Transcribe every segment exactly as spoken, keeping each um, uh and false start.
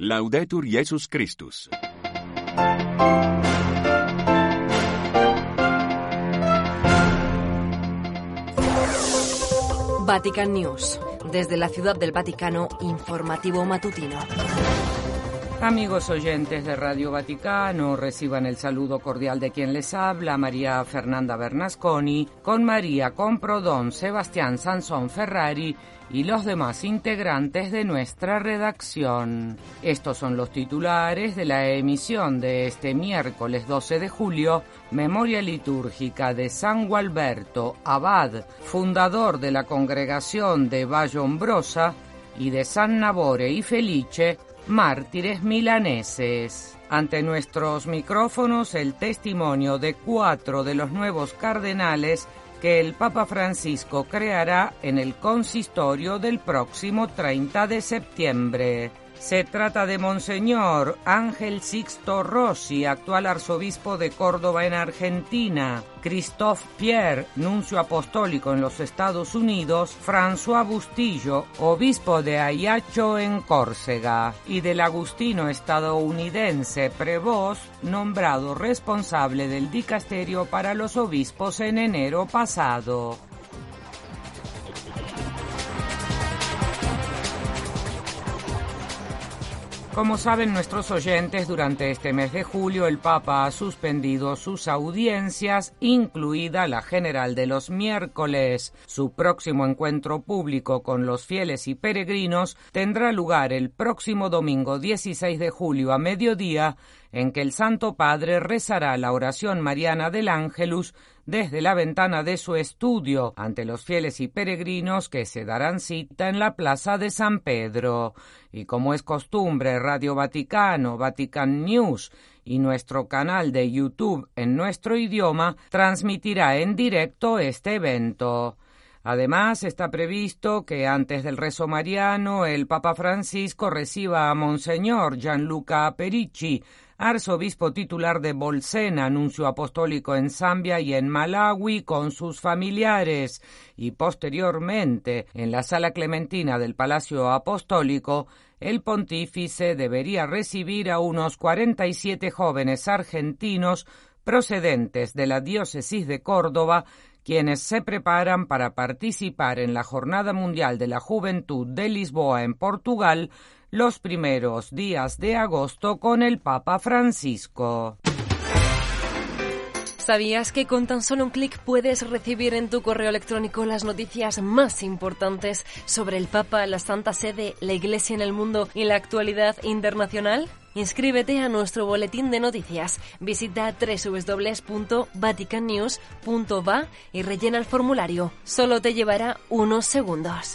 Laudetur Jesus Christus. Vatican News. Desde la Ciudad del Vaticano, informativo matutino. Amigos oyentes de Radio Vaticano, reciban el saludo cordial de quien les habla, María Fernanda Bernasconi, con María Comprodón, Sebastián Sansón Ferrari y los demás integrantes de nuestra redacción. Estos son los titulares de la emisión de este miércoles doce de julio, memoria litúrgica de San Gualberto, abad, fundador de la congregación de Vallombrosa, y de San Nabore y Felice, mártires milaneses. Ante nuestros micrófonos, el testimonio de cuatro de los nuevos cardenales que el Papa Francisco creará en el consistorio del próximo treinta de septiembre. Se trata de Monseñor Ángel Sixto Rossi, actual arzobispo de Córdoba en Argentina, Christophe Pierre, nuncio apostólico en los Estados Unidos, François Bustillo, obispo de Ajaccio en Córcega, y del agustino estadounidense Prevost, nombrado responsable del dicasterio para los obispos en enero pasado. Como saben nuestros oyentes, durante este mes de julio el Papa ha suspendido sus audiencias, incluida la general de los miércoles. Su próximo encuentro público con los fieles y peregrinos tendrá lugar el próximo domingo dieciséis de julio a mediodía, en que el Santo Padre rezará la oración mariana del Ángelus desde la ventana de su estudio ante los fieles y peregrinos que se darán cita en la Plaza de San Pedro. Y como es costumbre, Radio Vaticano, Vatican News y nuestro canal de YouTube en nuestro idioma transmitirá en directo este evento. Además, está previsto que antes del rezo mariano el Papa Francisco reciba a Monseñor Gianluca Perici, arzobispo titular de Bolsena, nuncio apostólico en Zambia y en Malawi, con sus familiares, y posteriormente, en la Sala Clementina del Palacio Apostólico, el pontífice debería recibir a unos cuarenta y siete jóvenes argentinos procedentes de la diócesis de Córdoba, quienes se preparan para participar en la Jornada Mundial de la Juventud de Lisboa en Portugal los primeros días de agosto con el Papa Francisco. ¿Sabías que con tan solo un clic puedes recibir en tu correo electrónico las noticias más importantes sobre el Papa, la Santa Sede, la Iglesia en el mundo y la actualidad internacional? Inscríbete a nuestro boletín de noticias. Visita doble u doble u doble u punto vatican news punto va y rellena el formulario. Solo te llevará unos segundos.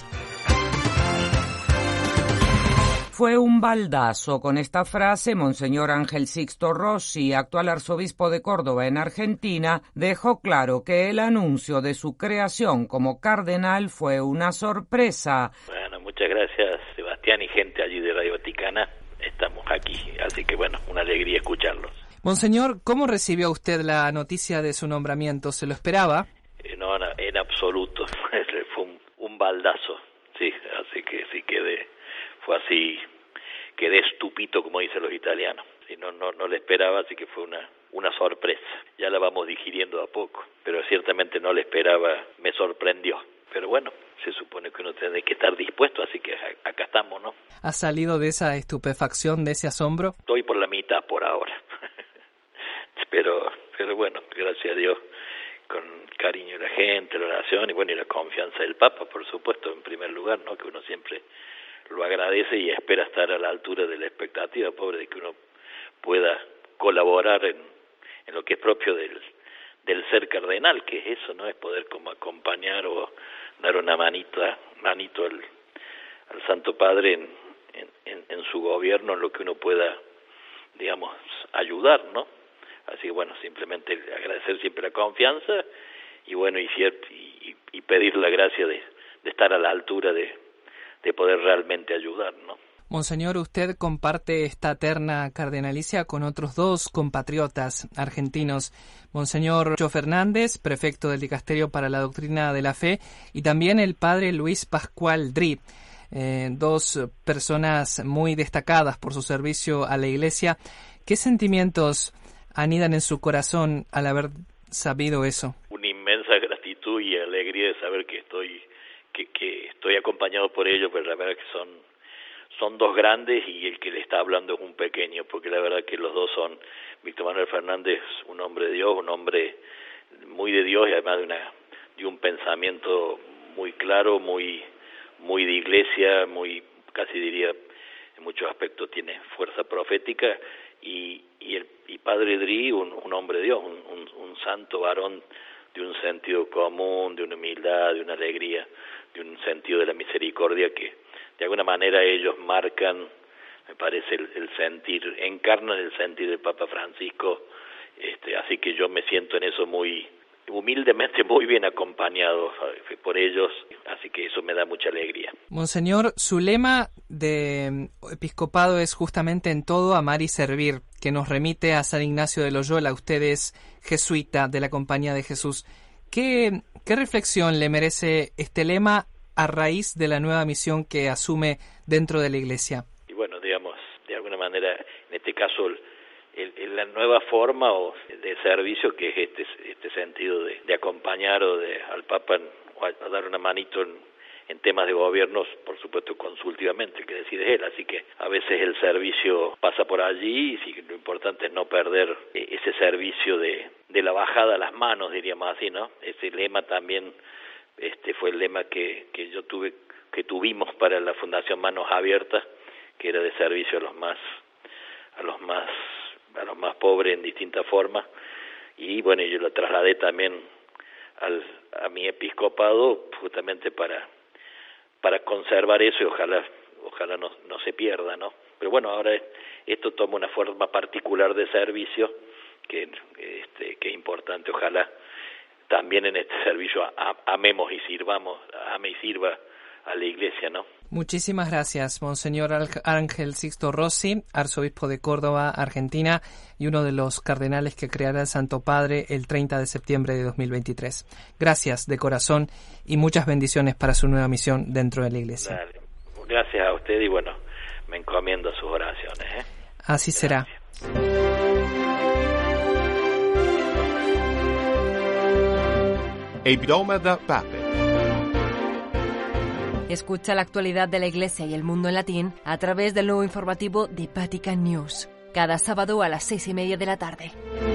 Fue un baldazo. Con esta frase, Monseñor Ángel Sixto Rossi, actual arzobispo de Córdoba en Argentina, dejó claro que el anuncio de su creación como cardenal fue una sorpresa. Bueno, muchas gracias, Sebastián y gente allí de Radio Vaticana. Estamos aquí, así que bueno, una alegría escucharlos. Monseñor, ¿cómo recibió usted la noticia de su nombramiento? ¿Se lo esperaba? Eh, no, no, en absoluto. Fue un, un baldazo, sí, así que sí quedé, fue así, quedé estupito, como dicen los italianos. Sí, no, no, no le esperaba, así que fue una, una sorpresa. Ya la vamos digiriendo a poco, pero ciertamente no le esperaba, me sorprendió. Pero bueno, se supone que uno tiene que estar dispuesto, así que acá estamos, ¿no? ¿Ha salido de esa estupefacción, de ese asombro? Estoy por la mitad por ahora. pero pero bueno, gracias a Dios, con cariño de la gente, la oración y bueno, y la confianza del Papa, por supuesto, en primer lugar, ¿no? Que uno siempre lo agradece y espera estar a la altura de la expectativa, pobre, de que uno pueda colaborar en, en lo que es propio del del ser cardenal, que es eso, ¿no? Es poder como acompañar o dar una manita, manito al, al Santo Padre en, en, en su gobierno, en lo que uno pueda, digamos, ayudar, ¿no? Así que bueno, simplemente agradecer siempre la confianza y bueno, y, y, y pedir la gracia de, de estar a la altura de, de poder realmente ayudar, ¿no? Monseñor, usted comparte esta terna cardenalicia con otros dos compatriotas argentinos, Monseñor Joe Fernández, prefecto del Dicasterio para la Doctrina de la Fe, y también el padre Luis Pascual Dri. eh, dos personas muy destacadas por su servicio a la Iglesia. ¿Qué sentimientos anidan en su corazón al haber sabido eso? Una inmensa gratitud y alegría de saber que estoy que, que estoy acompañado por ellos, pero la verdad que son son dos grandes y el que le está hablando es un pequeño, porque la verdad que los dos son Víctor Manuel Fernández, un hombre de Dios, un hombre muy de Dios y además de una de un pensamiento muy claro, muy muy de iglesia, muy casi diría en muchos aspectos tiene fuerza profética y y el y Padre Dri, un, un hombre de Dios, un, un, un santo varón de un sentido común, de una humildad, de una alegría, de un sentido de la misericordia que de alguna manera ellos marcan, me parece, el, el sentir, encarnan el sentir del Papa Francisco, este, así que yo me siento en eso muy humildemente muy bien acompañado por ellos, así que eso me da mucha alegría. Monseñor, su lema de episcopado es justamente en todo amar y servir, que nos remite a San Ignacio de Loyola. Usted es jesuita de la Compañía de Jesús. ¿Qué, qué reflexión le merece este lema a raíz de la nueva misión que asume dentro de la Iglesia? Y bueno, digamos, de alguna manera, en este caso, el, el, la nueva forma o de servicio que es este este sentido de, de acompañar o de al Papa o a, a dar una manito en, en temas de gobiernos, por supuesto consultivamente, el que decide él, así que a veces el servicio pasa por allí y sí, lo importante es no perder ese servicio de, de la bajada a las manos, diríamos así, ¿no? Ese lema también este fue el lema que, que yo tuve, que tuvimos para la Fundación Manos Abiertas, que era de servicio a los más, a los más, a los más pobres en distintas formas, y bueno, yo lo trasladé también al, a mi episcopado justamente para, para conservar eso y ojalá, ojalá no, no se pierda, ¿no? Pero bueno, ahora esto toma una forma particular de servicio que, este, que es importante, ojalá también en este servicio amemos y sirvamos, ame y sirva a la Iglesia, ¿no? Muchísimas gracias, Monseñor Ángel Sixto Rossi, arzobispo de Córdoba, Argentina, y uno de los cardenales que creará el Santo Padre el treinta de septiembre de dos mil veintitrés. Gracias de corazón y muchas bendiciones para su nueva misión dentro de la Iglesia. Dale. Gracias a usted y bueno, me encomiendo a sus oraciones, ¿eh? Así será. Hebdomada Pape. Escucha la actualidad de la Iglesia y el mundo en latín a través del nuevo informativo de Vatican News, cada sábado a las seis y media de la tarde.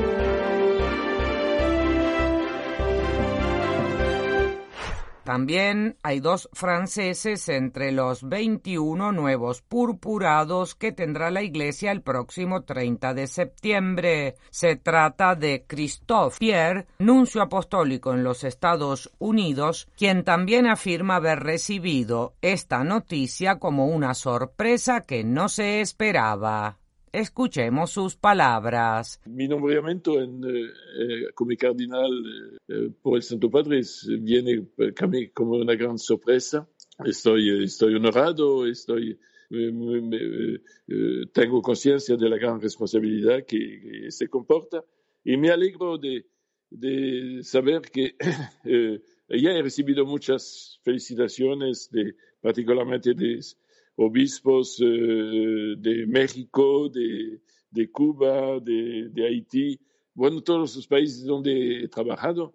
También hay dos franceses entre los veintiuno nuevos purpurados que tendrá la Iglesia el próximo treinta de septiembre. Se trata de Christophe Pierre, nuncio apostólico en los Estados Unidos, quien también afirma haber recibido esta noticia como una sorpresa que no se esperaba. Escuchemos sus palabras. Mi nombramiento en, eh, como cardinal eh, por el Santo Padre viene para mí como una gran sorpresa. Estoy, estoy honorado, estoy, me, me, me, eh, tengo conciencia de la gran responsabilidad que, que se comporta y me alegro de, de saber que eh, ya he recibido muchas felicitaciones, de, particularmente de obispos eh, de México, de, de Cuba, de, de Haití, bueno, todos los países donde he trabajado.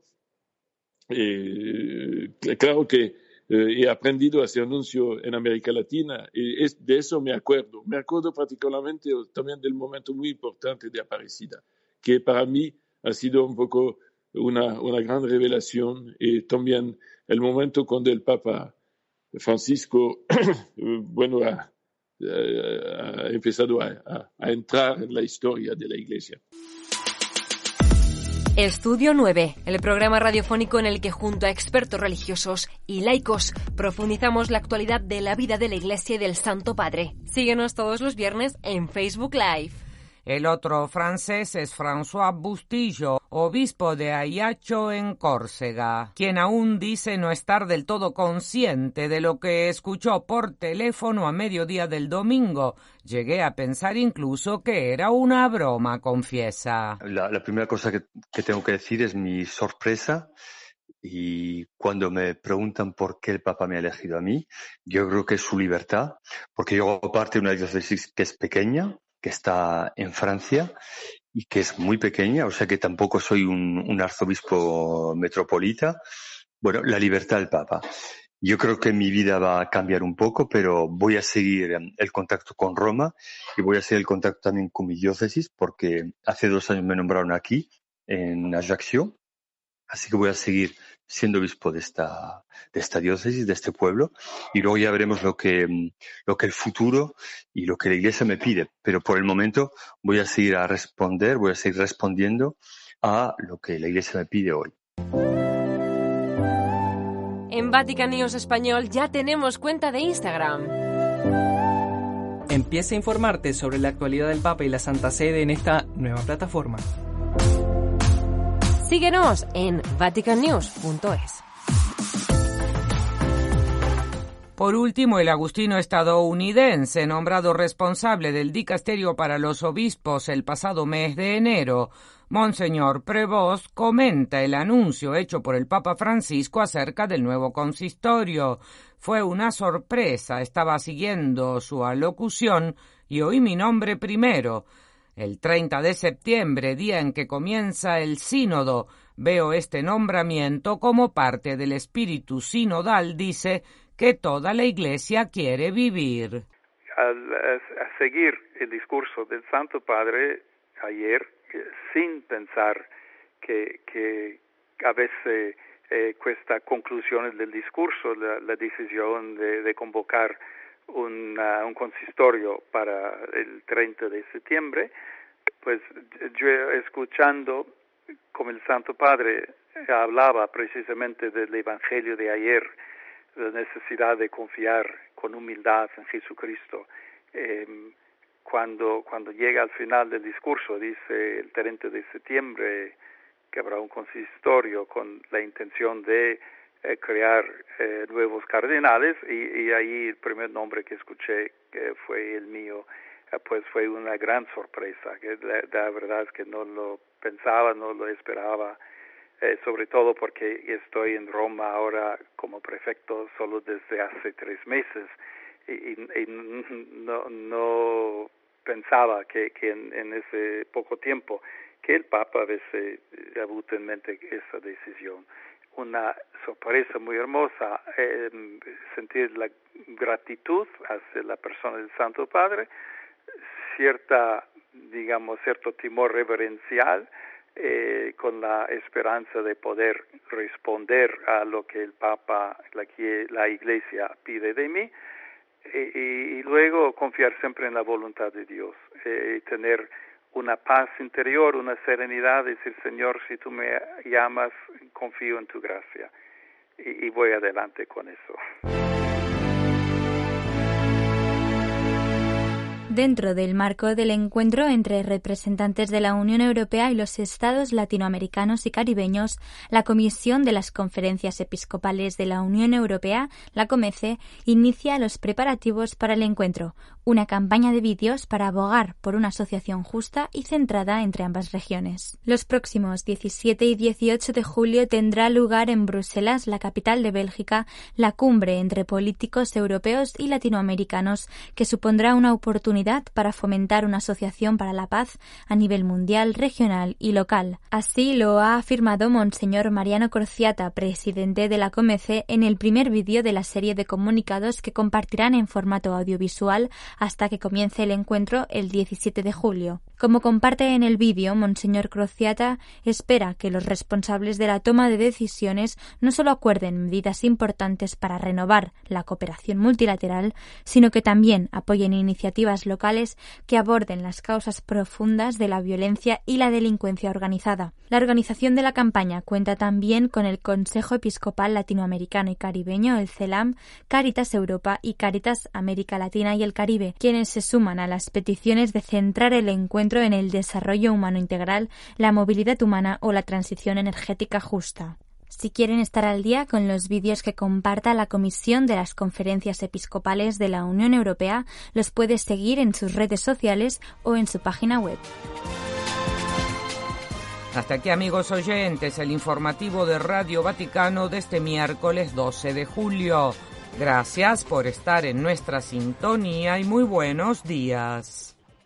Eh, claro que eh, he aprendido a hacer anuncio en América Latina y es, de eso me acuerdo. Me acuerdo particularmente también del momento muy importante de Aparecida, que para mí ha sido un poco una, una gran revelación y también el momento cuando el Papa Francisco, bueno, ha, ha empezado a, a, a entrar en la historia de la Iglesia. Estudio nueve, el programa radiofónico en el que junto a expertos religiosos y laicos profundizamos la actualidad de la vida de la Iglesia y del Santo Padre. Síguenos todos los viernes en Facebook Live. El otro francés es François Bustillo, obispo de Ajaccio en Córcega, quien aún dice no estar del todo consciente de lo que escuchó por teléfono a mediodía del domingo. Llegué a pensar incluso que era una broma, confiesa. La, la primera cosa que, que tengo que decir es mi sorpresa Y cuando me preguntan por qué el Papa me ha elegido a mí, yo creo que es su libertad, porque yo hago parte de una diócesis que es pequeña, que está en Francia y que es muy pequeña, o sea que tampoco soy un, un arzobispo metropolita. Bueno, la libertad del Papa. Yo creo que mi vida va a cambiar un poco, pero voy a seguir el contacto con Roma y voy a seguir el contacto también con mi diócesis, porque hace dos años me nombraron aquí, en Ajaccio. Así que voy a seguir siendo obispo de esta, de esta diócesis, de este pueblo, y luego ya veremos lo que, lo que el futuro y lo que la Iglesia me pide. Pero por el momento voy a seguir a responder, voy a seguir respondiendo a lo que la Iglesia me pide hoy. En Vatican News Español ya tenemos cuenta de Instagram. Empieza a informarte sobre la actualidad del Papa y la Santa Sede en esta nueva plataforma. Síguenos en vatican news punto es. Por último, el agustino estadounidense, nombrado responsable del dicasterio para los obispos el pasado mes de enero, Monseñor Prevost, comenta el anuncio hecho por el Papa Francisco acerca del nuevo consistorio. Fue una sorpresa, estaba siguiendo su alocución y oí mi nombre primero. El treinta de septiembre, día en que comienza el sínodo, veo este nombramiento como parte del espíritu sinodal, dice, que toda la Iglesia quiere vivir. Al a seguir el discurso del Santo Padre ayer, sin pensar que, que a veces eh, estas conclusiones del discurso, la, la decisión de, de convocar una, un consistorio para el treinta de septiembre, pues yo escuchando como el Santo Padre hablaba precisamente del Evangelio de ayer, la necesidad de confiar con humildad en Jesucristo. Eh, cuando, cuando llega al final del discurso, dice el treinta de septiembre que habrá un consistorio con la intención de eh, crear eh, nuevos cardenales, y, y ahí el primer nombre que escuché que fue el mío, eh, pues fue una gran sorpresa, que la, la verdad es que no lo pensaba, no lo esperaba, eh, sobre todo porque estoy en Roma ahora como prefecto solo desde hace tres meses, y, y, y no, no pensaba que, que en, en ese poco tiempo que el Papa a veces ha avuto en mente esa decisión. Una sorpresa muy hermosa, eh, sentir la gratitud hacia la persona del Santo Padre, cierta, digamos, cierto temor reverencial, eh, con la esperanza de poder responder a lo que el Papa, la, la Iglesia pide de mí, y, y luego confiar siempre en la voluntad de Dios, eh, y tener una paz interior, una serenidad, decir, Señor, si tú me llamas, confío en tu gracia, y, y voy adelante con eso. Dentro del marco del encuentro entre representantes de la Unión Europea y los Estados latinoamericanos y caribeños, la Comisión de las Conferencias Episcopales de la Unión Europea, la COMECE, inicia los preparativos para el encuentro, una campaña de vídeos para abogar por una asociación justa y centrada entre ambas regiones. Los próximos diecisiete y dieciocho de julio tendrá lugar en Bruselas, la capital de Bélgica, la cumbre entre políticos europeos y latinoamericanos, que supondrá una oportunidad para fomentar una asociación para la paz a nivel mundial, regional y local. Así lo ha afirmado Monseñor Mariano Crociata, presidente de la COMECE, en el primer vídeo de la serie de comunicados que compartirán en formato audiovisual hasta que comience el encuentro el diecisiete de julio. Como comparte en el vídeo, Monseñor Crociata espera que los responsables de la toma de decisiones no solo acuerden medidas importantes para renovar la cooperación multilateral, sino que también apoyen iniciativas locales que aborden las causas profundas de la violencia y la delincuencia organizada. La organización de la campaña cuenta también con el Consejo Episcopal Latinoamericano y Caribeño, el CELAM, Cáritas Europa y Cáritas América Latina y el Caribe, quienes se suman a las peticiones de centrar el encuentro en el desarrollo humano integral, la movilidad humana o la transición energética justa. Si quieren estar al día con los vídeos que comparta la Comisión de las Conferencias Episcopales de la Unión Europea, los puedes seguir en sus redes sociales o en su página web. Hasta aquí, amigos oyentes, el informativo de Radio Vaticano de este miércoles doce de julio. Gracias por estar en nuestra sintonía y muy buenos días.